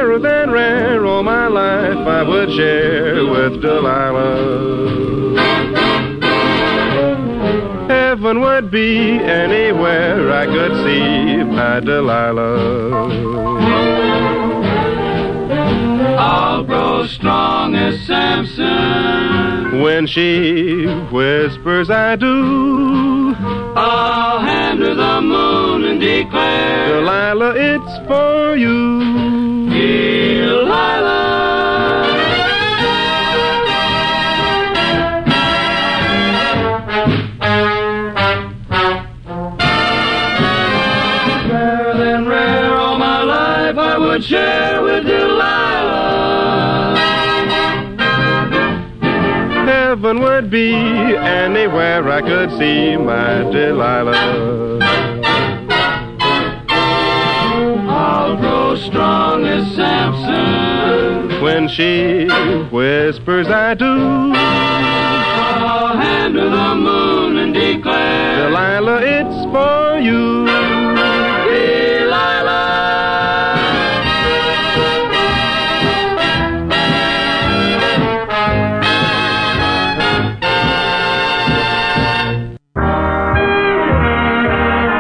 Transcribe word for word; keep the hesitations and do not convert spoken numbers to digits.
rarer than rare. All my life I would share with Delilah. Heaven would be anywhere I could see my Delilah. I'll grow strong as Samson when she whispers I do. I'll hand her the moon and declare, Delilah, it's for you. Delilah. Rarer than rare, all my life I would share with Delilah. Heaven would be anywhere I could see my Delilah. I'll grow strong as Samson when she whispers I do.